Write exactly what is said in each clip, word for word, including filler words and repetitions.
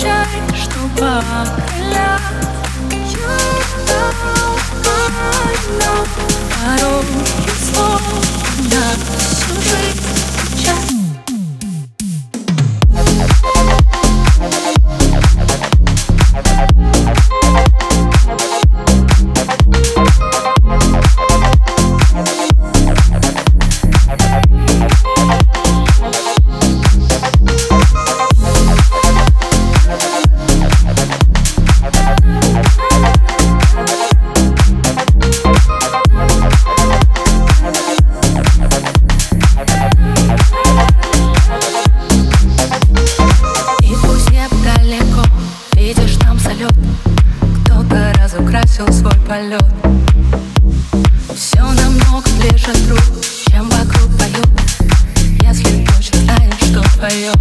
Обещай, что покрылят. You know, I know. Коротких слов на всю жизнь сейчас. Кто-то разукрасил свой полет. Все намного ближе друг, чем вокруг поют. Если точно знаешь, что твое.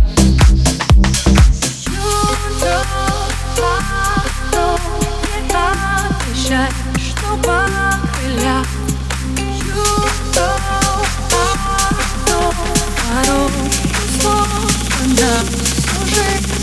Обещай, что покрылят. Коротких слов на всю жизнь.